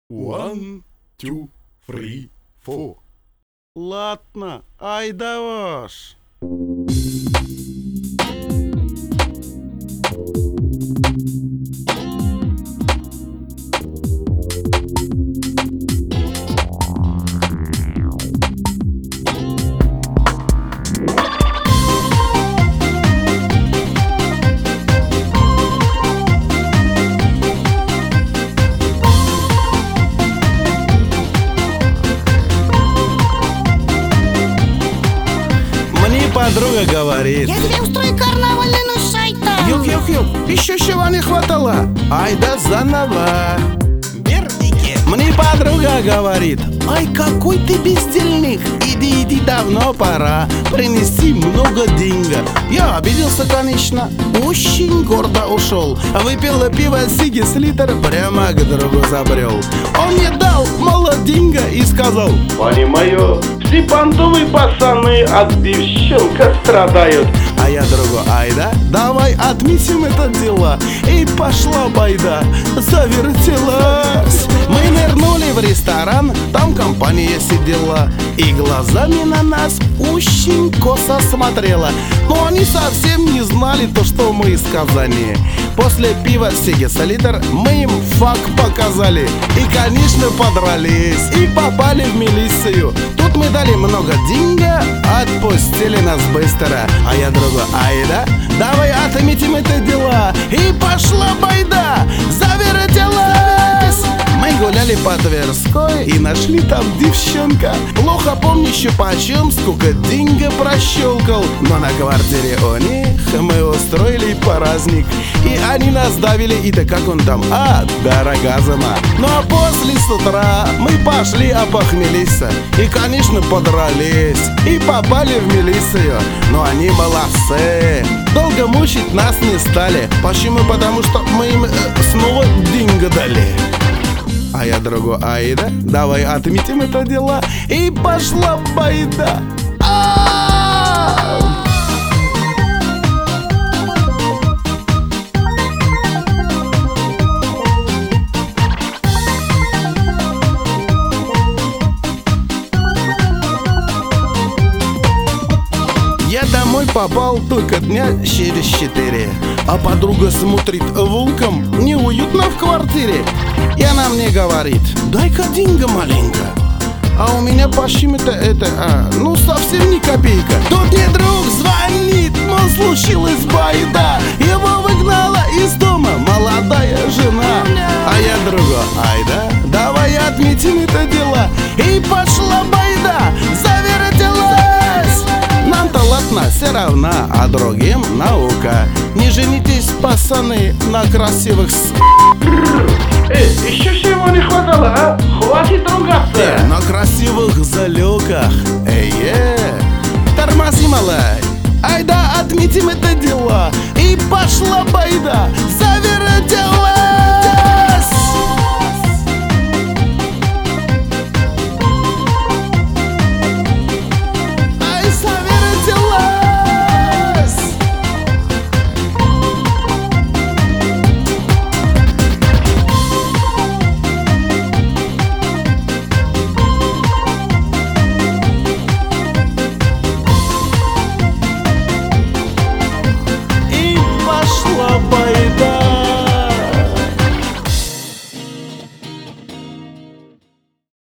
One, two, three, four. Ладно, айда ваш. Подруга говорит: я тебе устрою карнавальную шайтан. Юк, еще чего не хватало. Айда заново. Мне подруга говорит: ай, какой ты бездельник. Иди, давно пора принести много денег. Я обиделся, конечно, очень гордо ушел. Выпил пиво сигис литр, прямо к другу забрел. Он мне дал мало денег и сказал: понимаю, все понтовые пацаны от девчонка страдают. А я другу: айда, давай отметим это дело. И пошла байда, завертелась. Мы нырнули в ресторан, там компания сидела и глазами на нас очень косо смотрела. Но они совсем не знали то, что мы из Казани. После пива сигиса литр мы им фак показали. И, конечно, подрались и попали в милицию. Тут мы дали много денег, отпустили нас быстро. А я другу: айда, давай отметим это дело. И пошла байда, завертелась. Мы гуляли по Тверской и нашли там девчонка. Плохо помню почем, сколько денег прощелкал. Но на квартире у них мы устроили праздник. И они нас давили, и да как он там, до оргазма. Ну а после с утра мы пошли опохмелись. И, конечно, подрались и попали в милицию. Но они молодцы, долго мучить нас не стали. Почему? Потому что мы им снова деньги дали. А я другу: айда, давай отметим это дело. И пошла байда. Я домой попал только дня через 4. А подруга смотрит волком, неуютно в квартире. И она мне говорит: дай-ка деньга маленько. А у меня почему-то ну совсем ни копейка. Тут мне друг звонит, мол, случилась байда. Его выгнала из дома молодая жена. А я другу: айда, давай отметим это дело. И пошла байда, завертелась. Нам-то ладно, все равно, а другим наука. Не женитесь, пацаны, на красивых Еще чего